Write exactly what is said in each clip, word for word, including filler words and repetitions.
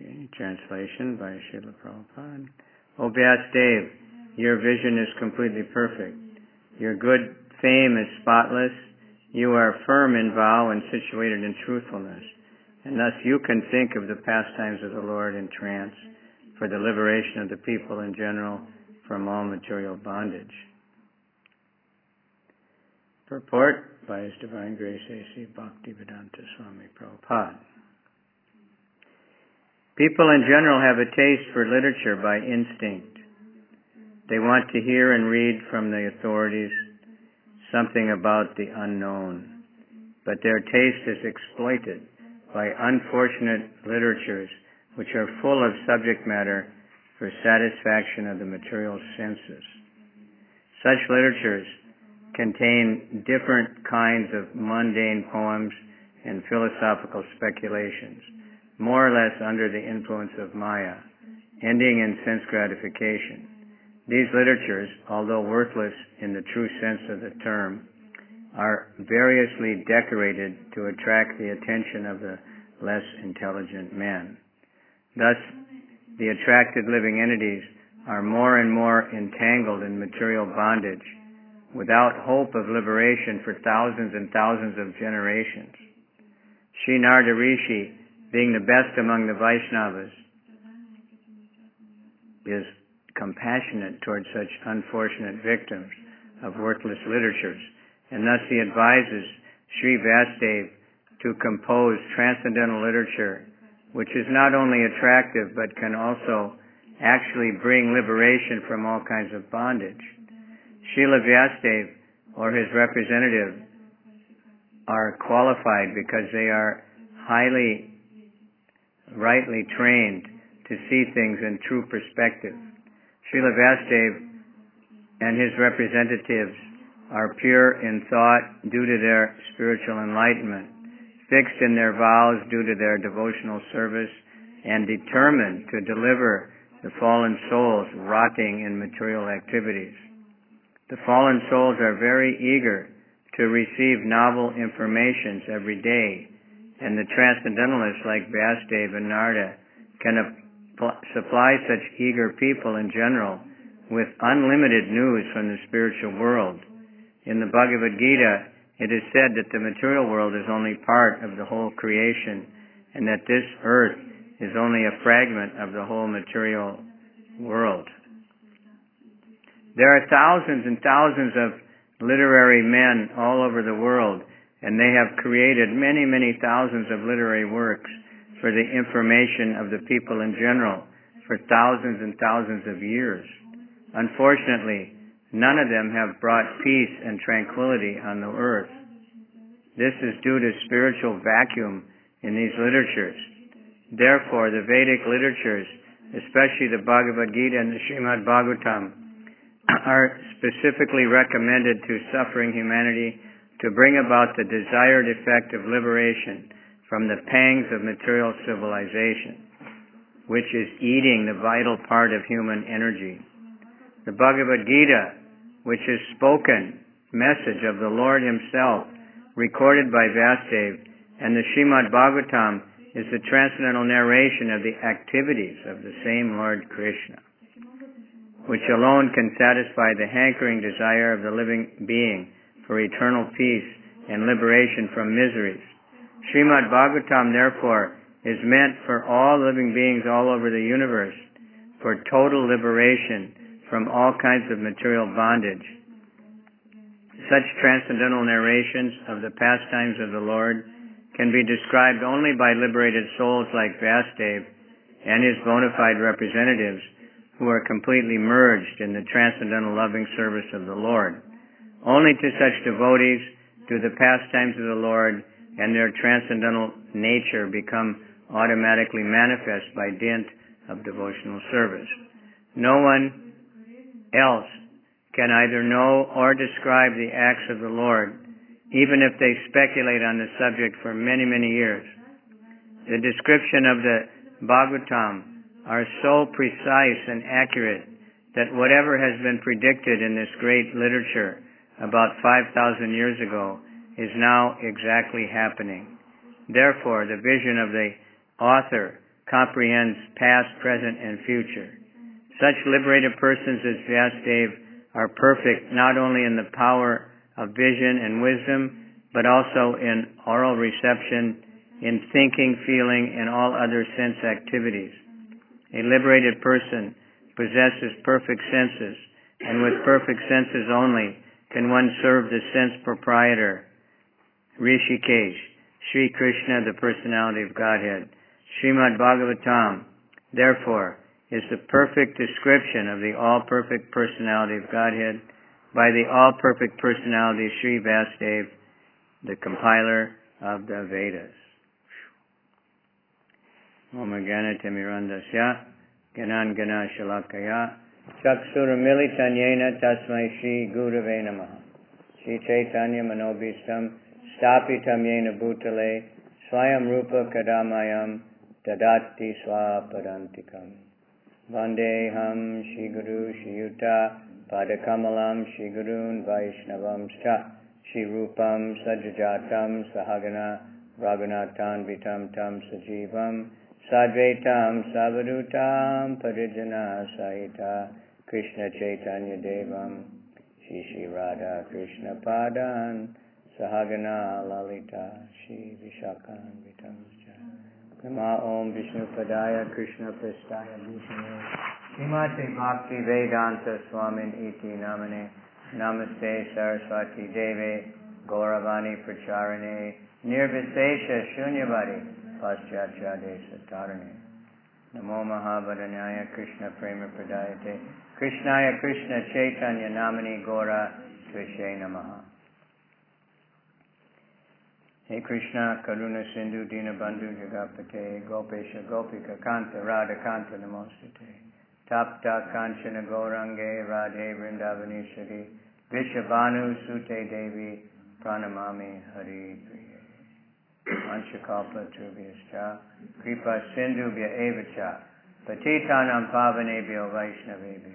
Okay, translation by Srila Prabhupada. O Vyasadeva, your vision is completely perfect. Your good fame is spotless. You are firm in vow and situated in truthfulness. And thus you can think of the pastimes of the Lord in trance for the liberation of the people in general from all material bondage. Purport by His Divine Grace A C Bhaktivedanta Swami Prabhupada. People in general have a taste for literature by instinct. They want to hear and read from the authorities something about the unknown, but their taste is exploited by unfortunate literatures which are full of subject matter for satisfaction of the material senses. Such literatures contain different kinds of mundane poems and philosophical speculations, more or less under the influence of Maya, ending in sense gratification. These literatures, although worthless in the true sense of the term, are variously decorated to attract the attention of the less intelligent men. Thus, the attracted living entities are more and more entangled in material bondage, without hope of liberation for thousands and thousands of generations. Sri Narada Rishi, being the best among the Vaishnavas, is compassionate towards such unfortunate victims of worthless literatures, and thus he advises Sri Vyasadeva to compose transcendental literature, which is not only attractive but can also actually bring liberation from all kinds of bondage. Srila Vyasadeva or his representative are qualified because they are highly, rightly trained to see things in true perspective. Srila Vyasadeva and his representatives are pure in thought due to their spiritual enlightenment, fixed in their vows due to their devotional service, and determined to deliver the fallen souls rotting in material activities. The fallen souls are very eager to receive novel informations every day, and the transcendentalists like Vyasadeva and Narada can ap- supply such eager people in general with unlimited news from the spiritual world. In the Bhagavad Gita, it is said that the material world is only part of the whole creation, and that this earth is only a fragment of the whole material world. There are thousands and thousands of literary men all over the world, and they have created many, many thousands of literary works for the information of the people in general for thousands and thousands of years. Unfortunately, none of them have brought peace and tranquility on the earth. This is due to spiritual vacuum in these literatures. Therefore, the Vedic literatures, especially the Bhagavad Gita and the Srimad Bhagavatam, are specifically recommended to suffering humanity to bring about the desired effect of liberation from the pangs of material civilization, which is eating the vital part of human energy. The Bhagavad Gita, which is spoken message of the Lord Himself, recorded by Vyasadeva, and the Srimad Bhagavatam is the transcendental narration of the activities of the same Lord Krishna, which alone can satisfy the hankering desire of the living being for eternal peace and liberation from miseries. Srimad Bhagavatam, therefore, is meant for all living beings all over the universe for total liberation from all kinds of material bondage. Such transcendental narrations of the pastimes of the Lord can be described only by liberated souls like Vyasadeva and his bona fide representatives who are completely merged in the transcendental loving service of the Lord. Only to such devotees do the pastimes of the Lord and their transcendental nature become automatically manifest by dint of devotional service. No one else can either know or describe the acts of the Lord, even if they speculate on the subject for many, many years. The description of the Bhagavatam are so precise and accurate that whatever has been predicted in this great literature about five thousand years ago is now exactly happening. Therefore, the vision of the author comprehends past, present, and future. Such liberated persons as Vyasadeva are perfect not only in the power of vision and wisdom, but also in oral reception, in thinking, feeling, and all other sense activities. A liberated person possesses perfect senses, and with perfect senses only can one serve the sense proprietor, Rishikesh, Sri Krishna, the personality of Godhead. Srimad Bhagavatam, therefore, is the perfect description of the all-perfect personality of Godhead by the all-perfect personality Sri Vyasadeva, the compiler of the Vedas. Om Gana Timirandasya, Ganan Gana Shalakaya, Chakshura Militanyena Tasmai Shri Gurave Namaha. Shri Chaitanya Manobhistam, Stapitam Yena Bhutale, Swayam Rupa Kadamayam, Dadati Swapadantikam. Vandeham Shri Guru Shri Yuta, Padakamalam Shri Gurun Vaishnavam Scha, Shri Rupam Sajajatam Sahagana, Raghunathan Vitam Tam Sajivam, Sadvaitam Savadutam Parijana Sahita, Krishna Chaitanya Devam, Shri Shri Radha Krishna Padan, Sahagana Lalita, Shri Vishakan Vitam Nama Om Vishnu Padaya Krishna Prestaya Vishnu Srimate Bhakti Vedanta Swamin Iti Namane Namaste Saraswati Deve Gauravani Pracharane Nirvisesha Shunyavadi Paschachade Satarane Namo Mahabharanyaya Krishna Prema Pradayate Krishnaya Krishna Chaitanya Namani Gora Tvishe Namaha. Hey Krishna, Karuna Sindhu, Dina Bandhu, Jagapate, Gopesha, Gopika, Kanta, Radha Kanta, Namostate, Tapta, Kanchana, Gaurange, Radhe, Vrindavaneshwari, Vishabhanu, Sute Devi, Pranamami, Hari Priye. Anchakalpa, Trubhyascha, Kripa, Sindhu, Vya Evacha, Patitanam Pavanebhyo, Vaishnavebhyo.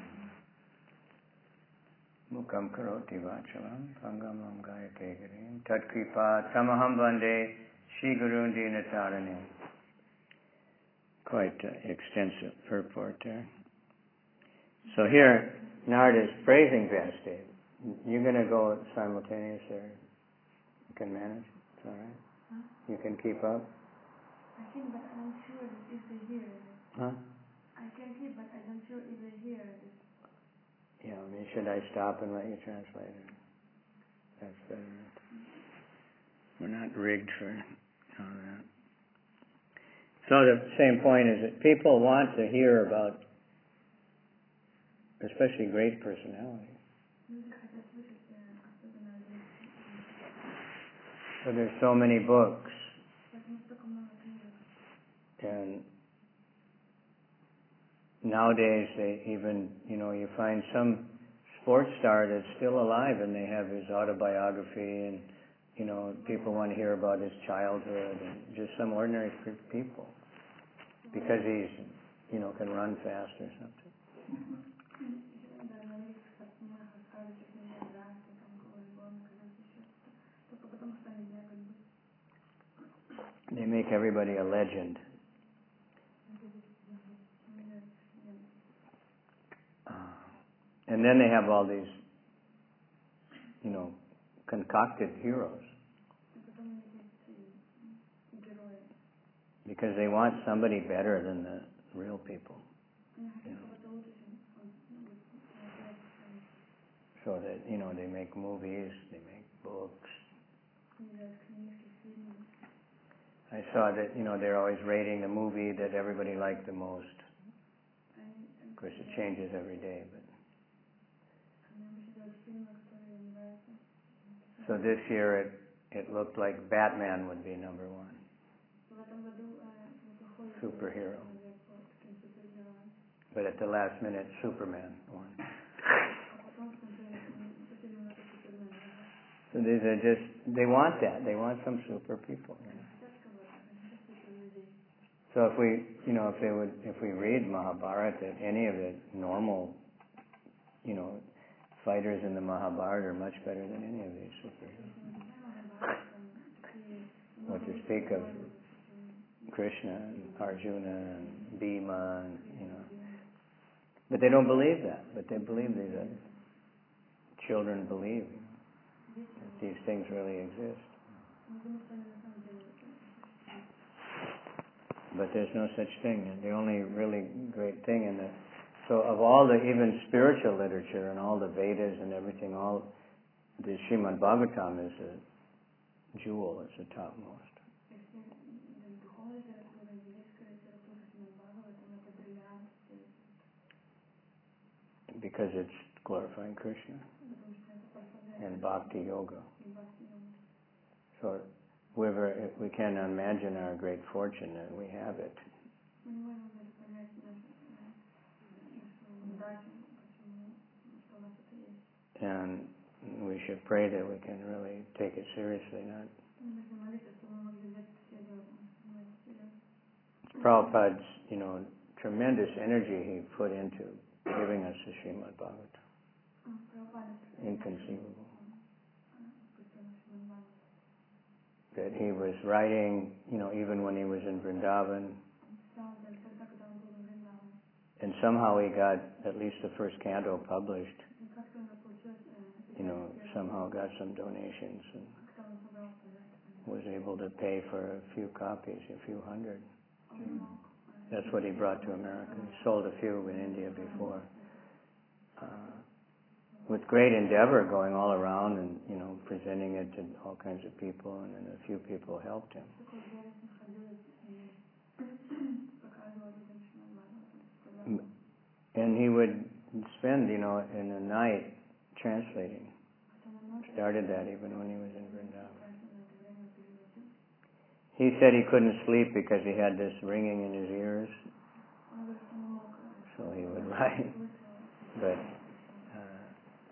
Mukam karoti vachalam, pangamam gayate girim, tat kripa tamaham vande, Shri Gurun Dinatarane. Quite uh, extensive purport there. So here, Narada is praising Vyasadeva. You're going to go simultaneous or you can manage? It's all right? Huh? You can keep up? I can, but I'm not sure if they hear it. Huh? I can keep, but I'm not sure if they hear it. Yeah, I mean, should I stop and let you translate it? That's better. We're not rigged for all that. So the same point is that people want to hear about, especially great personalities. So there's so many books. And nowadays, they even, you know, you find some sports star that's still alive and they have his autobiography and, you know, people want to hear about his childhood and just some ordinary people because he's, you know, can run fast or something. They make everybody a legend. And then they have all these, you know, concocted heroes. Because they want somebody better than the real people. You know. So that, you know, they make movies, they make books. I saw that, you know, they're always rating the movie that everybody liked the most. Of course, it changes every day, but. So this year it, it looked like Batman would be number one. Superhero. But at the last minute, Superman won. So these are just, they want that. They want some super people. You know? So if we, you know, if they would, if we read Mahabharata, any of the normal, you know, fighters in the Mahabharata are much better than any of these superheroes. What to speak of, Krishna and Arjuna and Bhima, and, you know. But they don't believe that. But they believe these other children believe that these things really exist. But there's no such thing. The only really great thing in the so of all the even spiritual literature and all the Vedas and everything, all the Srimad Bhagavatam is a jewel. It's the topmost. Because it's glorifying Krishna and Bhakti Yoga. So we're very, we can imagine our great fortune that we have it. And we should pray that we can really take it seriously. Not Prabhupada's, you know, tremendous energy he put into giving us the Srimad Bhagavatam. Inconceivable. That he was writing, you know, even when he was in Vrindavan. And somehow he got at least the first canto published. You know, somehow got some donations and was able to pay for a few copies, a few hundred. That's what he brought to America. He sold a few in India before. Uh, with great endeavor going all around and, you know, presenting it to all kinds of people, and then a few people helped him. And he would spend, you know, in a night translating. Started that even when he was in Vrindavan. He said he couldn't sleep because he had this ringing in his ears. So he would write. But uh,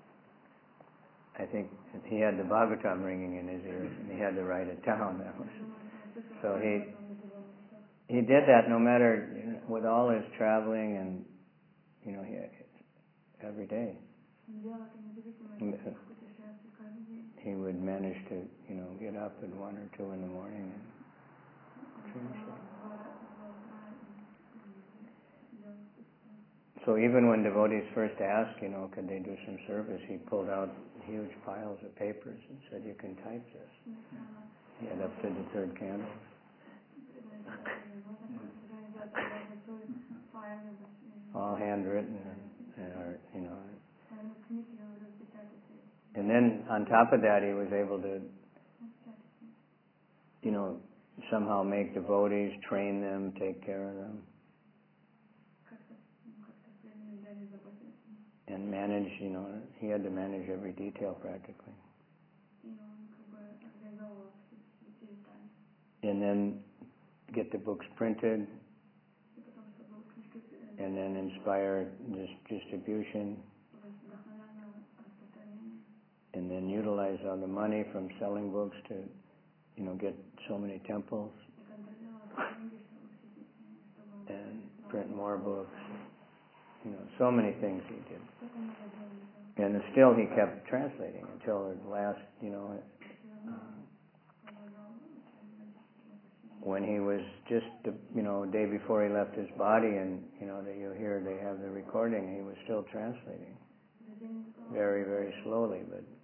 I think he had the Bhagavatam ringing in his ears, and he had to write it down. That was, so he he did that no matter, you know, with all his traveling and, you know, he, every day. He would manage to, you know, get up at one or two in the morning and translate. So even when devotees first asked, you know, could they do some service, he pulled out huge piles of papers and said, you can type this. He had up to the third candle. All handwritten and, and are, you know. And then on top of that, he was able to, you know, somehow make devotees, train them, take care of them. And manage, you know, he had to manage every detail practically. And then get the books printed, and then inspire this distribution, and then utilize all the money from selling books to, you know, get so many temples, and print more books. You know, so many things he did. And still he kept translating until the last, you know, uh, when he was just, you know, a day before he left his body, and, you know, that you hear they have the recording, he was still translating. Very, very slowly, but